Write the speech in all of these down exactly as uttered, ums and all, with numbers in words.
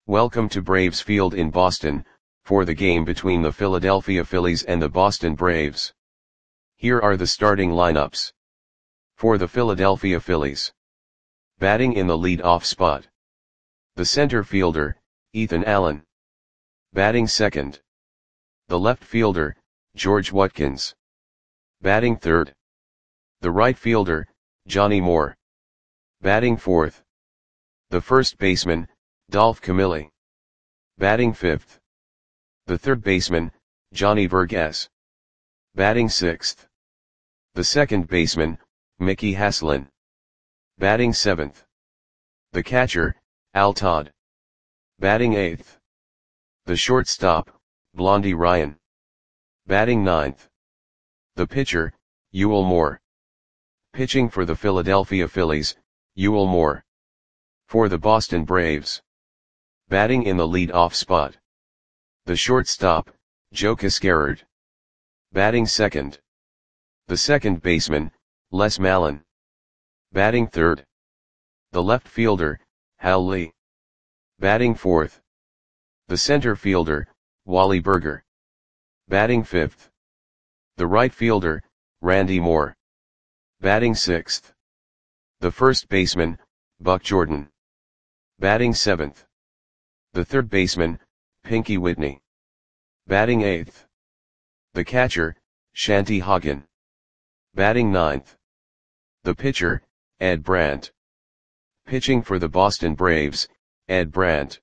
Welcome to Braves Field in Boston, for the game between the Philadelphia Phillies and the Boston Braves. Here are the starting lineups. For the Philadelphia Phillies. Batting in the lead-off spot. The center fielder, Ethan Allen. Batting second. The left fielder, George Watkins. Batting third. The right fielder, Johnny Moore. Batting fourth. The first baseman, Dolph Camilli. Batting fifth. The third baseman, Johnny Vergas. Batting sixth. The second baseman, Mickey Haslin. Batting seventh. The catcher, Al Todd. Batting eighth. The shortstop, Blondie Ryan. Batting ninth. The pitcher, Ewell Moore. Pitching for the Philadelphia Phillies, Ewell Moore. For the Boston Braves. Batting in the lead-off spot. The shortstop, Joe Cascarard. Batting second. The second baseman, Les Mallon. Batting third. The left fielder, Hal Lee. Batting fourth. The center fielder, Wally Burger. Batting fifth. The right fielder, Randy Moore. Batting sixth. The first baseman, Buck Jordan. Batting seventh. The third baseman, Pinky Whitney. Batting eighth. The catcher, Shanty Hagen. Batting ninth. The pitcher, Ed Brandt. Pitching for the Boston Braves, Ed Brandt.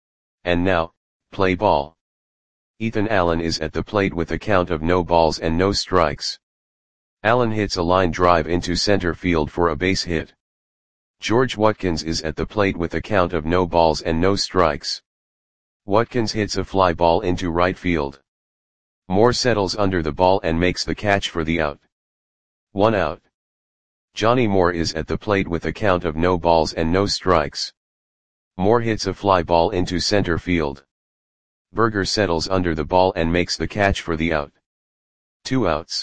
And now, play ball. Ethan Allen is at the plate with a count of no balls and no strikes. Allen hits a line drive into center field for a base hit. George Watkins is at the plate with a count of no balls and no strikes. Watkins hits a fly ball into right field. Moore settles under the ball and makes the catch for the out. One out. Johnny Moore is at the plate with a count of no balls and no strikes. Moore hits a fly ball into center field. Burger settles under the ball and makes the catch for the out. Two outs.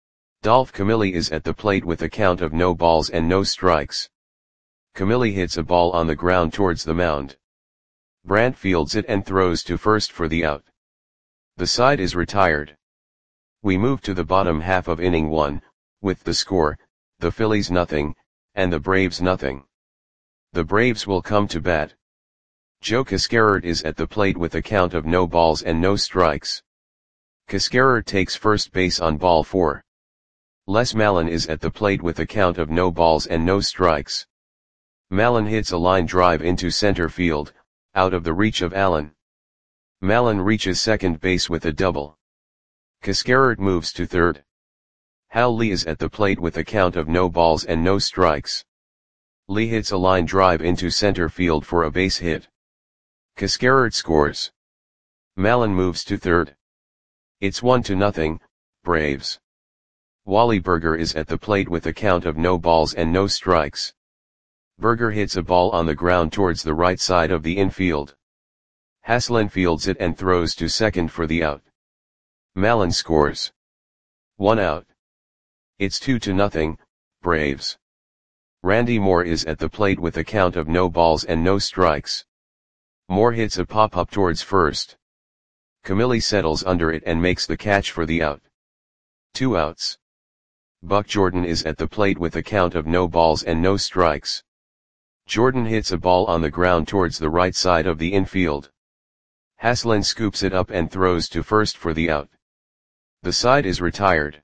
Dolph Camilli is at the plate with a count of no balls and no strikes. Camilli hits a ball on the ground towards the mound. Brandt fields it and throws to first for the out. The side is retired. We move to the bottom half of inning one, with the score, the Phillies nothing, and the Braves nothing. The Braves will come to bat. Joe Cascarard is at the plate with a count of no balls and no strikes. Cascarard takes first base on ball four. Les Mallon is at the plate with a count of no balls and no strikes. Mallon hits a line drive into center field, out of the reach of Allen. Mallon reaches second base with a double. Cascarard moves to third. Hal Lee is at the plate with a count of no balls and no strikes. Lee hits a line drive into center field for a base hit. Cascarard scores. Mallon moves to third. It's one to nothing, Braves. Wally Burger is at the plate with a count of no balls and no strikes. Burger hits a ball on the ground towards the right side of the infield. Haslin fields it and throws to second for the out. Mallon scores. One out. It's two to nothing, Braves. Randy Moore is at the plate with a count of no balls and no strikes. Moore hits a pop-up towards first. Camilli settles under it and makes the catch for the out. Two outs. Buck Jordan is at the plate with a count of no balls and no strikes. Jordan hits a ball on the ground towards the right side of the infield. Haslin scoops it up and throws to first for the out. The side is retired.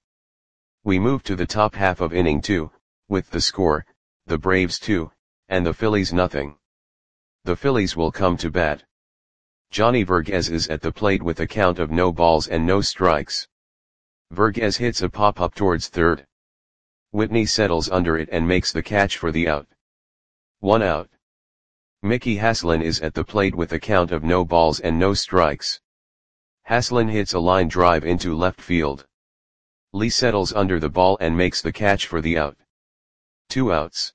We move to the top half of inning two, with the score, the Braves two, and the Phillies nothing. The Phillies will come to bat. Johnny Vergas is at the plate with a count of no balls and no strikes. Vergas hits a pop-up towards third. Whitney settles under it and makes the catch for the out. One out. Mickey Haslin is at the plate with a count of no balls and no strikes. Haslin hits a line drive into left field. Lee settles under the ball and makes the catch for the out. Two outs.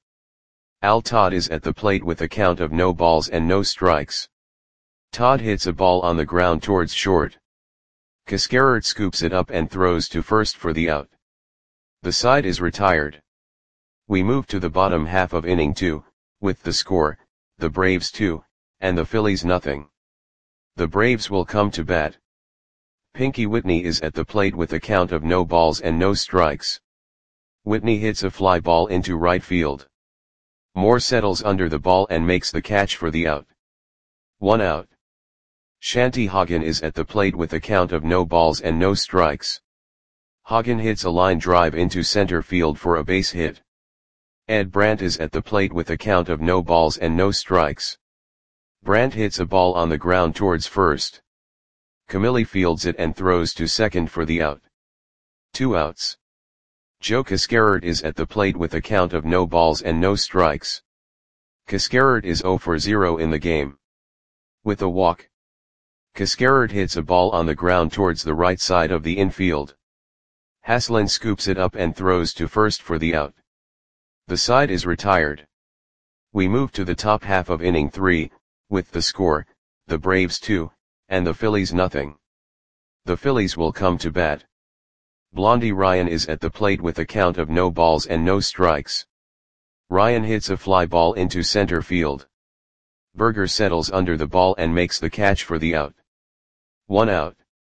Al Todd is at the plate with a count of no balls and no strikes. Todd hits a ball on the ground towards short. Cascarard scoops it up and throws to first for the out. The side is retired. We move to the bottom half of inning two, with the score, the Braves two, and the Phillies nothing. The Braves will come to bat. Pinky Whitney is at the plate with a count of no balls and no strikes. Whitney hits a fly ball into right field. Moore settles under the ball and makes the catch for the out. One out. Shanty Hagen is at the plate with a count of no balls and no strikes. Hagen hits a line drive into center field for a base hit. Ed Brandt is at the plate with a count of no balls and no strikes. Brandt hits a ball on the ground towards first. Camilli fields it and throws to second for the out. Two outs. Joe Cascarard is at the plate with a count of no balls and no strikes. Cascarard is zero for zero in the game. With a walk. Cascarard hits a ball on the ground towards the right side of the infield. Haslin scoops it up and throws to first for the out. The side is retired. We move to the top half of inning three, with the score, the Braves two, and the Phillies nothing. The Phillies will come to bat. Blondie Ryan is at the plate with a count of no balls and no strikes. Ryan hits a fly ball into center field. Berger settles under the ball and makes the catch for the out. One out.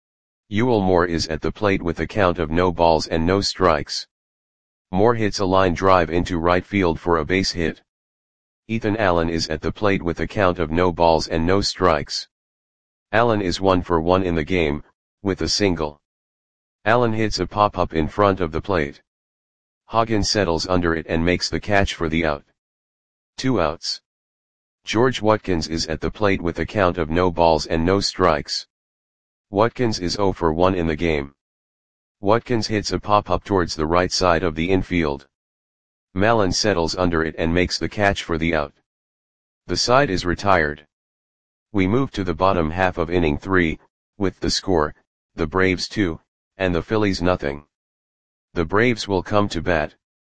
Ewell Moore is at the plate with a count of no balls and no strikes. Moore hits a line drive into right field for a base hit. Ethan Allen is at the plate with a count of no balls and no strikes. Allen is one for one in the game, with a single. Allen hits a pop-up in front of the plate. Hagen settles under it and makes the catch for the out. Two outs. George Watkins is at the plate with a count of no balls and no strikes. Watkins is zero for one in the game. Watkins hits a pop-up towards the right side of the infield. Mallon settles under it and makes the catch for the out. The side is retired. We move to the bottom half of inning three, with the score, the Braves two, and the Phillies nothing. The Braves will come to bat.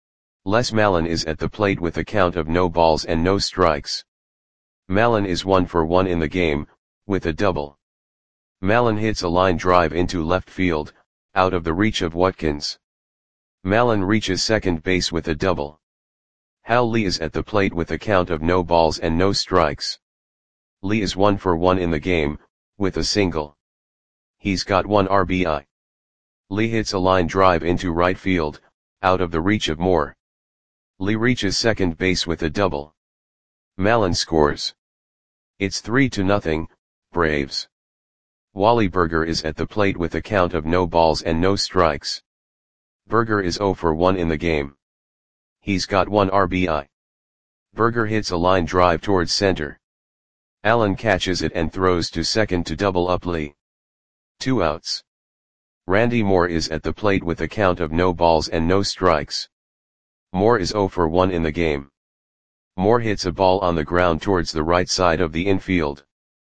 Les Mallon is at the plate with a count of no balls and no strikes. Mallon is one for one in the game, with a double. Mallon hits a line drive into left field, out of the reach of Watkins. Mallon reaches second base with a double. Hal Lee is at the plate with a count of no balls and no strikes. Lee is one for one in the game, with a single. He's got one R B I. Lee hits a line drive into right field, out of the reach of Moore. Lee reaches second base with a double. Mallon scores. It's three to nothing, Braves. Wally Berger is at the plate with a count of no balls and no strikes. Berger is zero for one in the game. He's got one R B I. Berger hits a line drive towards center. Allen catches it and throws to second to double up Lee. Two outs. Randy Moore is at the plate with a count of no balls and no strikes. Moore is zero for one in the game. Moore hits a ball on the ground towards the right side of the infield.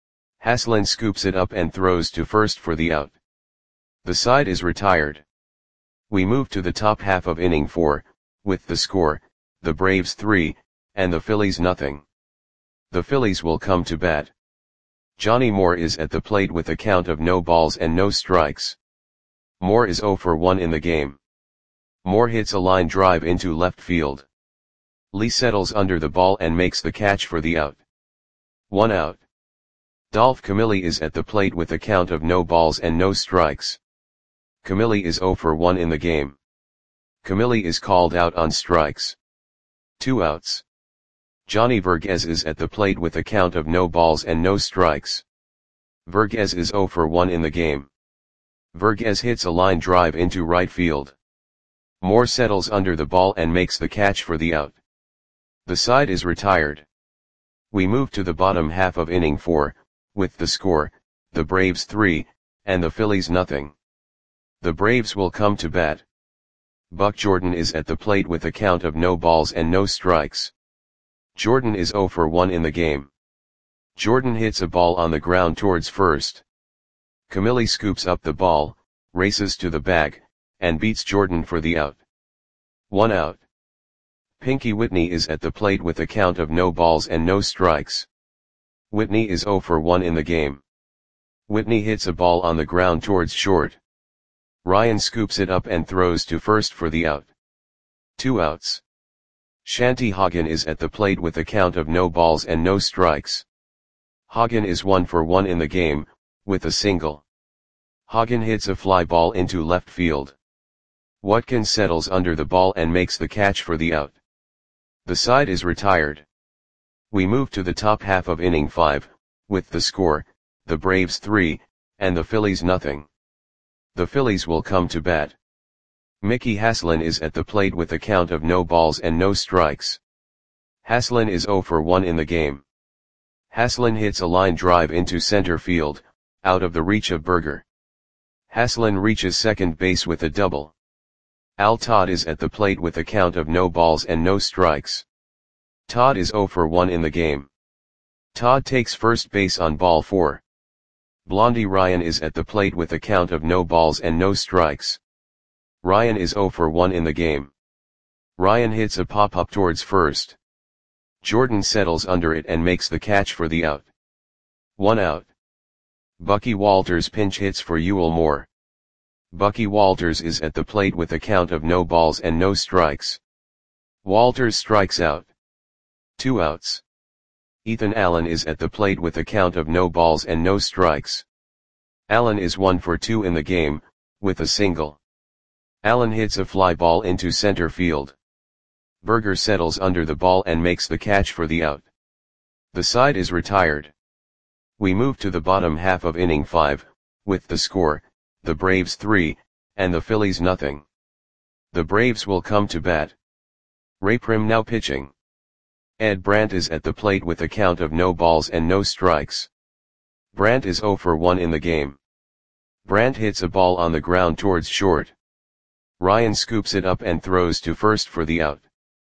Haslin scoops it up and throws to first for the out. The side is retired. We move to the top half of inning four, with the score, the Braves three, and the Phillies nothing. The Phillies will come to bat. Johnny Moore is at the plate with a count of no balls and no strikes. Moore is zero for one in the game. Moore hits a line drive into left field. Lee settles under the ball and makes the catch for the out. One out. Dolph Camilli is at the plate with a count of no balls and no strikes. Camilli is zero for one in the game. Camilli is called out on strikes. Two outs. Johnny Verghese is at the plate with a count of no balls and no strikes. Verghese is zero for one in the game. Verghese hits a line drive into right field. Moore settles under the ball and makes the catch for the out. The side is retired. We move to the bottom half of inning four, with the score, the Braves three, and the Phillies nothing. The Braves will come to bat. Buck Jordan is at the plate with a count of no balls and no strikes. Jordan is zero for one in the game. Jordan hits a ball on the ground towards first. Camilli scoops up the ball, races to the bag, and beats Jordan for the out. One out. Pinky Whitney is at the plate with a count of no balls and no strikes. Whitney is zero for one in the game. Whitney hits a ball on the ground towards short. Ryan scoops it up and throws to first for the out. Two outs. Shanty Hagen is at the plate with a count of no balls and no strikes. Hagen is one for one in the game, with a single. Hagen hits a fly ball into left field. Watkins settles under the ball and makes the catch for the out. The side is retired. We move to the top half of inning five, with the score, the Braves three, and the Phillies nothing. The Phillies will come to bat. Mickey Haslin is at the plate with a count of no balls and no strikes. Haslin is oh for one in the game. Haslin hits a line drive into center field, out of the reach of Berger. Haslin reaches second base with a double. Al Todd is at the plate with a count of no balls and no strikes. Todd is oh for one in the game. Todd takes first base on ball four. Blondie Ryan is at the plate with a count of no balls and no strikes. Ryan is oh for one in the game. Ryan hits a pop-up towards first. Jordan settles under it and makes the catch for the out. One out. Bucky Walters pinch hits for Ewell Moore. Bucky Walters is at the plate with a count of no balls and no strikes. Walters strikes out. Two outs. Ethan Allen is at the plate with a count of no balls and no strikes. Allen is one for two in the game, with a single. Allen hits a fly ball into center field. Berger settles under the ball and makes the catch for the out. The side is retired. We move to the bottom half of inning five, with the score, the Braves three, and the Phillies nothing. The Braves will come to bat. Ray Prim now pitching. Ed Brandt is at the plate with a count of no balls and no strikes. Brandt is oh for one in the game. Brandt hits a ball on the ground towards short. Ryan scoops it up and throws to first for the out.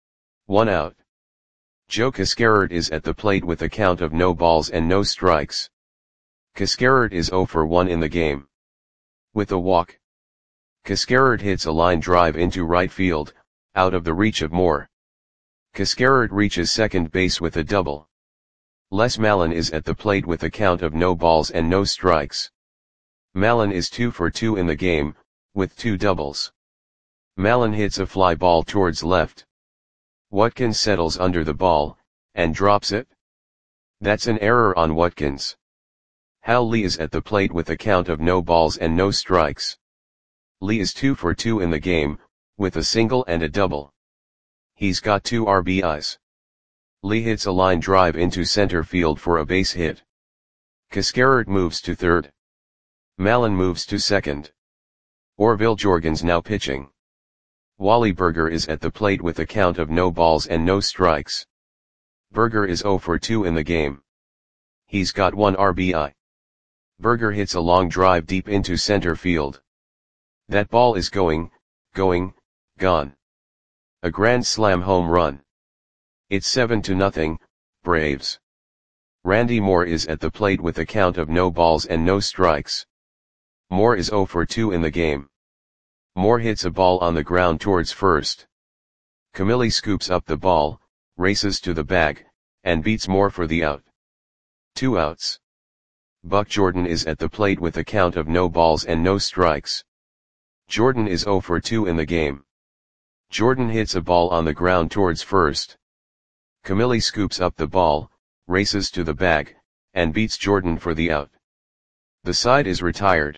One out. Joe Cascarard is at the plate with a count of no balls and no strikes. Cascarard is oh for one in the game. With a walk. Cascarard hits a line drive into right field, out of the reach of Moore. Cascarard reaches second base with a double. Les Mallon is at the plate with a count of no balls and no strikes. Mallon is two for two in the game, with two doubles. Mallon hits a fly ball towards left. Watkins settles under the ball, and drops it. That's an error on Watkins. Hal Lee is at the plate with a count of no balls and no strikes. Lee is two for two in the game, with a single and a double. He's got two R B Is. Lee hits a line drive into center field for a base hit. Cascarard moves to third. Mallon moves to second. Orville Jorgens now pitching. Wally Berger is at the plate with a count of no balls and no strikes. Berger is oh for two in the game. He's got one R B I. Berger hits a long drive deep into center field. That ball is going, going, gone. A grand slam home run. It's seven to nothing, Braves. Randy Moore is at the plate with a count of no balls and no strikes. Moore is oh for two in the game. Moore hits a ball on the ground towards first. Camilli scoops up the ball, races to the bag, and beats Moore for the out. Two outs. Buck Jordan is at the plate with a count of no balls and no strikes. Jordan is oh for two in the game. Jordan hits a ball on the ground towards first. Camilli scoops up the ball, races to the bag, and beats Jordan for the out. The side is retired.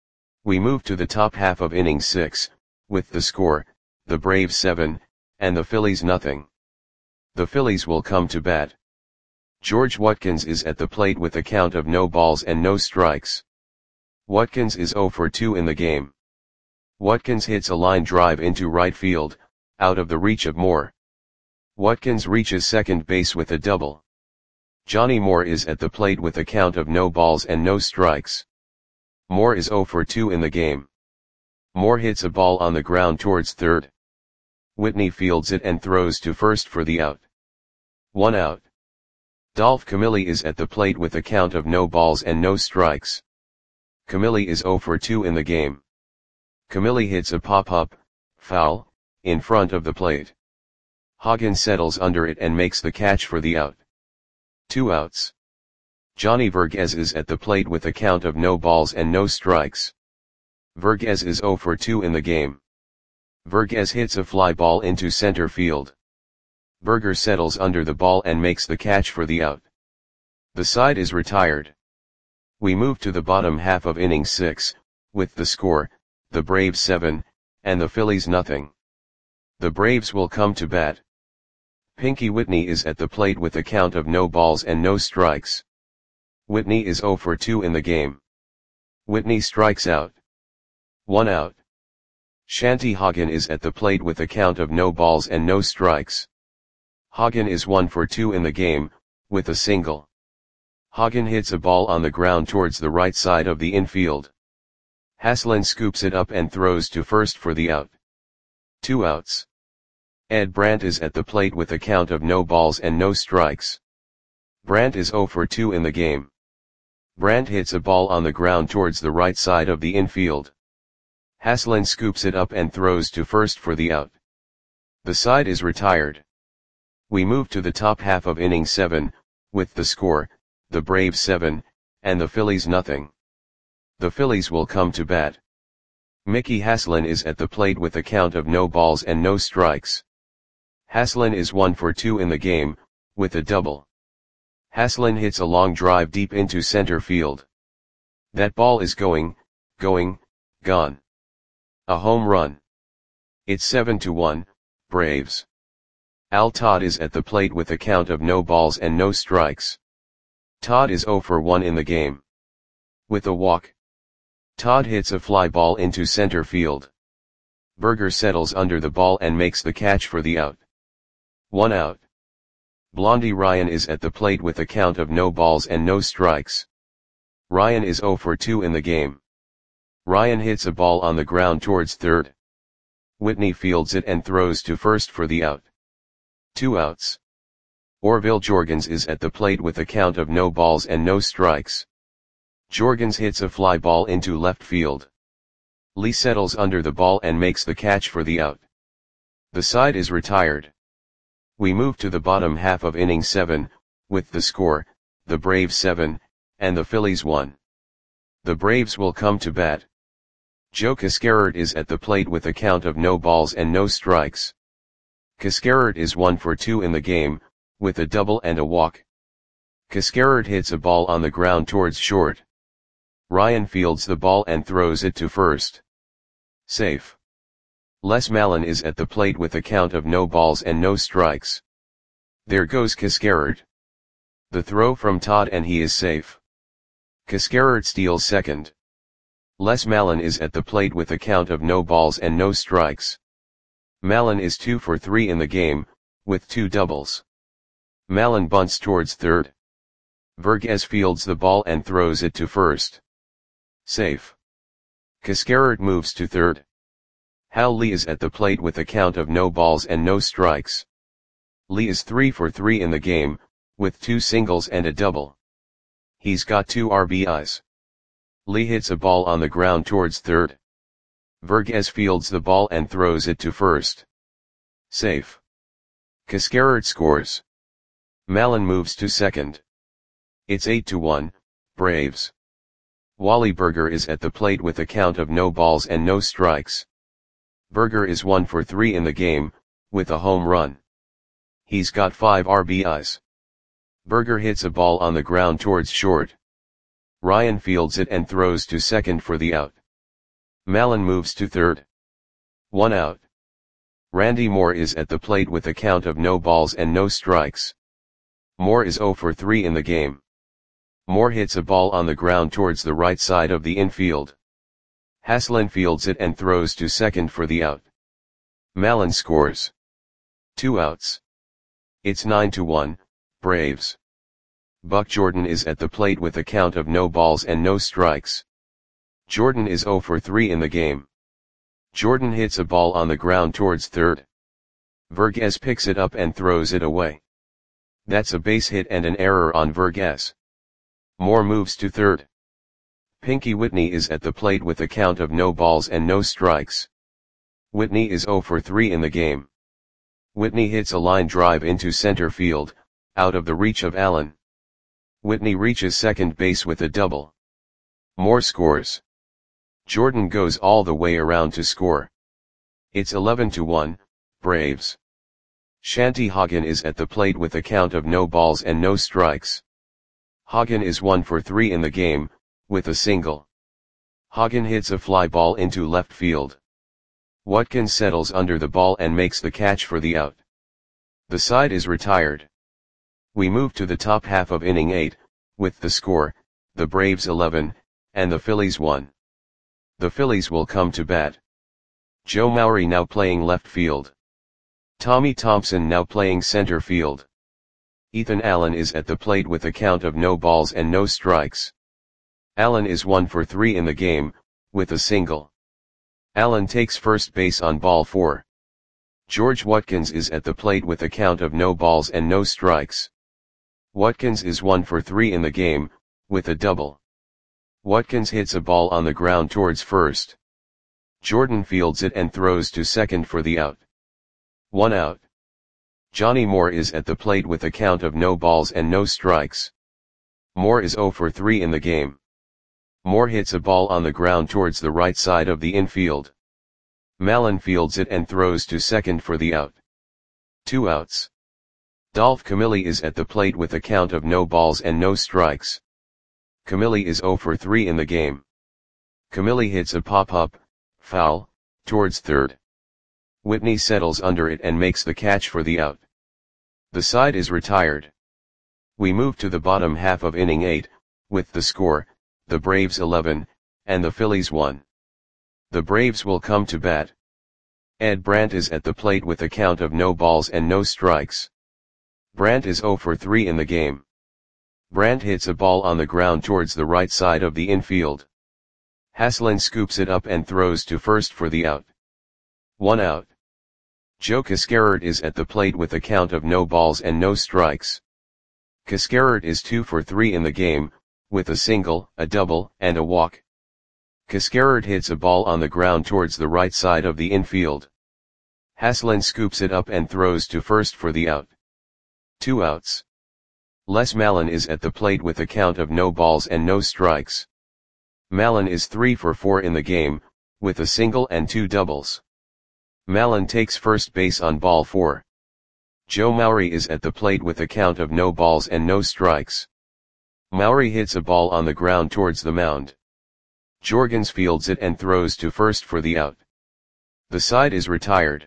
We move to the top half of inning six, with the score, the Braves seven, and the Phillies nothing. The Phillies will come to bat. George Watkins is at the plate with a count of no balls and no strikes. Watkins is oh for two in the game. Watkins hits a line drive into right field, out of the reach of Moore. Watkins reaches second base with a double. Johnny Moore is at the plate with a count of no balls and no strikes. Moore is oh for two in the game. Moore hits a ball on the ground towards third. Whitney fields it and throws to first for the out. One out. Dolph Camilli is at the plate with a count of no balls and no strikes. Camilli is oh for two in the game. Camilli hits a pop-up, foul, in front of the plate. Hagen settles under it and makes the catch for the out. Two outs. Johnny Verghese is at the plate with a count of no balls and no strikes. Verghese is oh for two in the game. Verghese hits a fly ball into center field. Berger settles under the ball and makes the catch for the out. The side is retired. We move to the bottom half of inning six, with the score, the Braves seven, and the Phillies nothing. The Braves will come to bat. Pinky Whitney is at the plate with a count of no balls and no strikes. Whitney is oh for two in the game. Whitney strikes out. One out. Shanty Hagen is at the plate with a count of no balls and no strikes. Hagen is one for two in the game, with a single. Hagen hits a ball on the ground towards the right side of the infield. Haslin scoops it up and throws to first for the out. Two outs. Ed Brandt is at the plate with a count of no balls and no strikes. Brandt is oh for two in the game. Brandt hits a ball on the ground towards the right side of the infield. Haslin scoops it up and throws to first for the out. The side is retired. We move to the top half of inning seven, with the score, the Braves seven, and the Phillies nothing. The Phillies will come to bat. Mickey Haslin is at the plate with a count of no balls and no strikes. Haslin is one for two in the game, with a double. Haslin hits a long drive deep into center field. That ball is going, going, gone. A home run. It's seven to one, Braves. Al Todd is at the plate with a count of no balls and no strikes. Todd is oh for one in the game. With a walk. Todd hits a fly ball into center field. Berger settles under the ball and makes the catch for the out. One out. Blondie Ryan is at the plate with a count of no balls and no strikes. Ryan is oh for two in the game. Ryan hits a ball on the ground towards third. Whitney fields it and throws to first for the out. Two outs. Orville Jorgens is at the plate with a count of no balls and no strikes. Jorgens hits a fly ball into left field. Lee settles under the ball and makes the catch for the out. The side is retired. We move to the bottom half of inning seven, with the score, the Braves seven, and the Phillies one. The Braves will come to bat. Joe Cascarard is at the plate with a count of no balls and no strikes. Cascarard is one for two in the game, with a double and a walk. Cascarard hits a ball on the ground towards short. Ryan fields the ball and throws it to first. Safe. Les Mallon is at the plate with a count of no balls and no strikes. There goes Cascarard. The throw from Todd and he is safe. Cascarard steals second. Les Mallon is at the plate with a count of no balls and no strikes. Mallon is two for three in the game, with two doubles. Mallon bunts towards third. Verges fields the ball and throws it to first. Safe. Cascarard moves to third. Hal Lee is at the plate with a count of no balls and no strikes. Lee is three for three in the game, with two singles and a double. He's got two R B Is. Lee hits a ball on the ground towards third. Verges fields the ball and throws it to first. Safe. Cascarard scores. Mallon moves to second. It's eight to one, Braves. Wally Berger is at the plate with a count of no balls and no strikes. Berger is one for three in the game, with a home run. He's got five R B Is. Berger hits a ball on the ground towards short. Ryan fields it and throws to second for the out. Mallon moves to third. One out. Randy Moore is at the plate with a count of no balls and no strikes. Moore is oh for three in the game. Moore hits a ball on the ground towards the right side of the infield. Haslin fields it and throws to second for the out. Mallon scores. Two outs. It's nine to one, Braves. Buck Jordan is at the plate with a count of no balls and no strikes. Jordan is oh for three in the game. Jordan hits a ball on the ground towards third. Verges picks it up and throws it away. That's a base hit and an error on Verges. Moore moves to third. Pinky Whitney is at the plate with a count of no balls and no strikes. Whitney is oh for three in the game. Whitney hits a line drive into center field, out of the reach of Allen. Whitney reaches second base with a double. Moore scores. Jordan goes all the way around to score. It's eleven to one, Braves. Shanty Hagen is at the plate with a count of no balls and no strikes. Hagen is one for three in the game, with a single. Hagen hits a fly ball into left field. Watkins settles under the ball and makes the catch for the out. The side is retired. We move to the top half of inning eight, with the score, the Braves eleven, and the Phillies one. The Phillies will come to bat. Joe Maury now playing left field. Tommy Thompson now playing center field. Ethan Allen is at the plate with a count of no balls and no strikes. Allen is one for three in the game, with a single. Allen takes first base on ball four. George Watkins is at the plate with a count of no balls and no strikes. Watkins is one for three in the game, with a double. Watkins hits a ball on the ground towards first. Jordan fields it and throws to second for the out. One out. Johnny Moore is at the plate with a count of no balls and no strikes. Moore is zero for three in the game. Moore hits a ball on the ground towards the right side of the infield. Mallon fields it and throws to second for the out. Two outs. Dolph Camilli is at the plate with a count of no balls and no strikes. Camilli is zero for three in the game. Camilli hits a pop-up, foul, towards third. Whitney settles under it and makes the catch for the out. The side is retired. We move to the bottom half of inning eight, with the score, the Braves eleven, and the Phillies one. The Braves will come to bat. Ed Brandt is at the plate with a count of no balls and no strikes. Brandt is zero for three in the game. Brandt hits a ball on the ground towards the right side of the infield. Haslin scoops it up and throws to first for the out. One out. Joe Cascarard is at the plate with a count of no balls and no strikes. Cascarard is two for three in the game, with a single, a double, and a walk. Cascarard hits a ball on the ground towards the right side of the infield. Haslin scoops it up and throws to first for the out. Two outs. Les Mallon is at the plate with a count of no balls and no strikes. Mallon is three for four in the game, with a single and two doubles. Mallon takes first base on ball four. Joe Maury is at the plate with a count of no balls and no strikes. Maury hits a ball on the ground towards the mound. Jorgens fields it and throws to first for the out. The side is retired.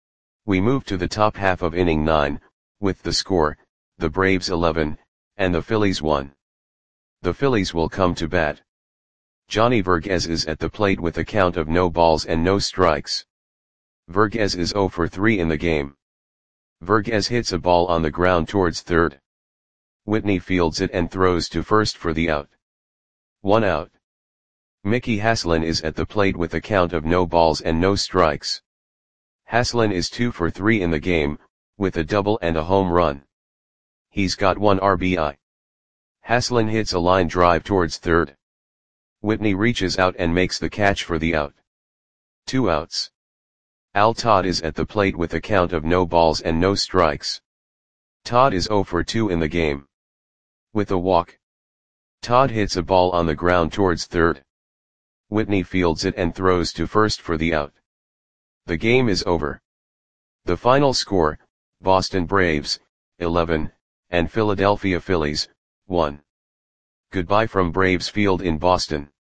We move to the top half of inning nine, with the score, the Braves eleven, and the Phillies one. The Phillies will come to bat. Johnny Verghese is at the plate with a count of no balls and no strikes. Verghese is zero for three in the game. Verghese hits a ball on the ground towards third. Whitney fields it and throws to first for the out. One out. Mickey Haslin is at the plate with a count of no balls and no strikes. Haslin is two for three in the game, with a double and a home run. He's got one R B I. Haslin hits a line drive towards third. Whitney reaches out and makes the catch for the out. Two outs. Al Todd is at the plate with a count of no balls and no strikes. Todd is zero for two in the game. With a walk. Todd hits a ball on the ground towards third. Whitney fields it and throws to first for the out. The game is over. The final score, Boston Braves, eleven, and Philadelphia Phillies, one. Goodbye from Braves Field in Boston.